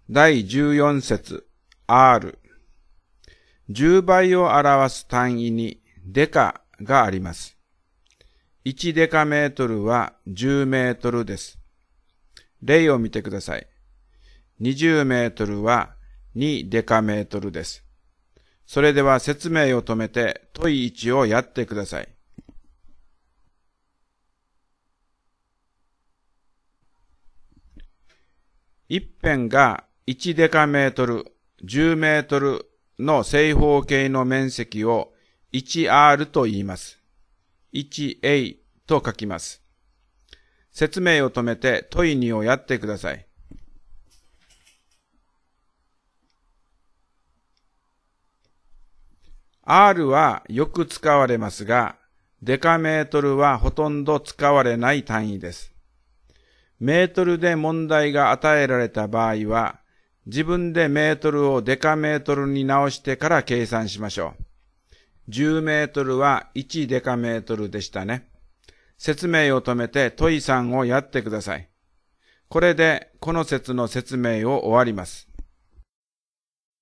第14節 R。10倍を表す単位にデカがあります。1デカメートルは10メートルです。例を見てください。20メートルは2デカメートルです。それでは説明を止めて問い1をやってください。一辺が1デカメートル、10メートルの正方形の面積を 1R と言います。1A と書きます。説明を止めて問い2をやってください。R はよく使われますが、デカメートルはほとんど使われない単位です。メートルで問題が与えられた場合は、自分でメートルをデカメートルに直してから計算しましょう。10メートルは1デカメートルでしたね。説明を止めて問い3をやってください。これでこの節の説明を終わります。